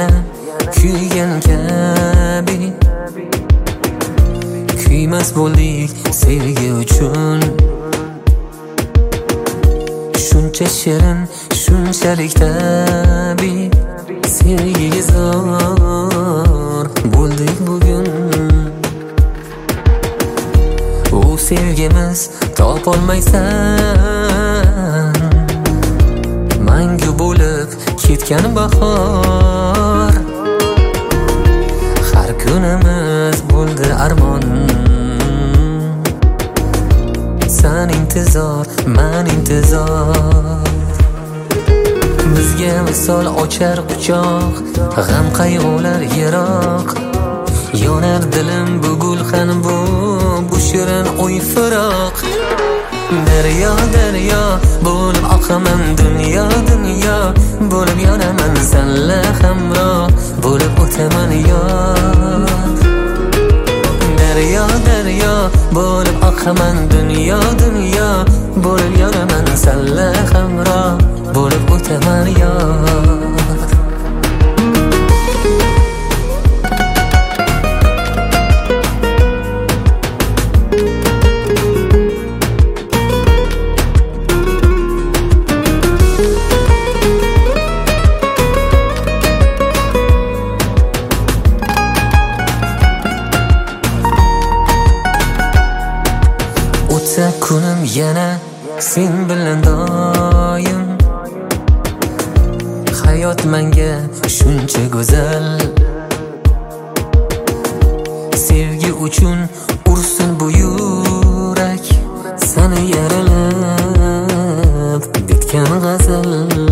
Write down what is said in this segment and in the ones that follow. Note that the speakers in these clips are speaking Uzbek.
yana kuygan kabi kuymas bo'ldik sevgi uchun. Shuncha shirin, shunchalik tabiiy, sevgiga zor bo'ldik bugun. U sevgimiz topolmaysan, mangu bo'lib ketgan bahor. Har kunimiz bo'ldi armon, san intizor, man intizor. Bizga misol ochar quchoq, g'am qayg'ular yiroq. Yonar dilim bu gulxan, bu shirin o'y firoq. Daryo daryo bo'lib oqaman, dunyo dunyo bo'lib yonaman, senla hamroh bo'lib o'taman yor. Daryo daryo bo'lib oqaman, dunyo dunyo bo'lib yonaman, senla hamroh bo'lib o'taman yor. O'tsa kunim yana sen bilan doim, hayot menga shuncha go'zal. Sevgi uchun ursin bu yurak, seni yaralab bitgan g'azal.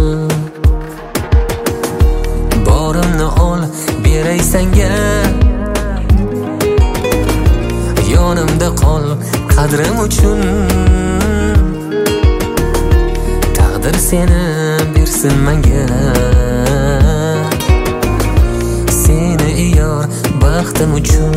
Borimni ol beray senga, yonimda qol qadrim uchun. Taqdir seni bersin menga, seni yor baxtim uchun.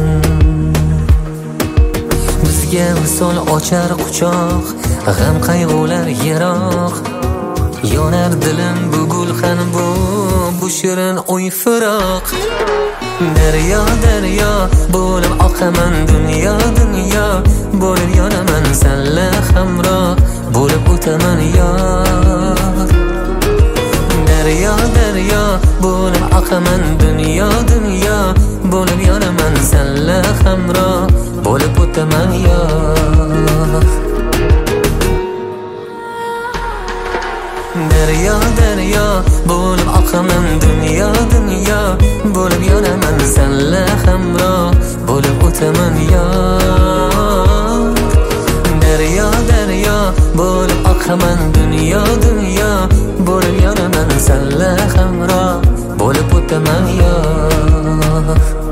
Bizga misol ochar quchoq, g'am qayg'ular yiroq. Yonar dilim bu gulxan, bu shirin o'y firoq. Daryo daryo bo'lib oqaman, dunyo dunyo bo'lib yonaman, senla hamroh bo'lib o'taman yor. Daryo daryo bo'lib oqaman, dunyo dunyo bo'lib yonaman, senla hamroh bo'lib o'taman yor. Daryo daryo bo'lib oqaman, dunyo dunyo bo'lib yonaman, senla hamroh bo'lib o'taman yor. Daryo daryo bo'lib oqaman, dunyo dunyo bo'lib yonaman, senla hamroh bo'lib o'taman yor.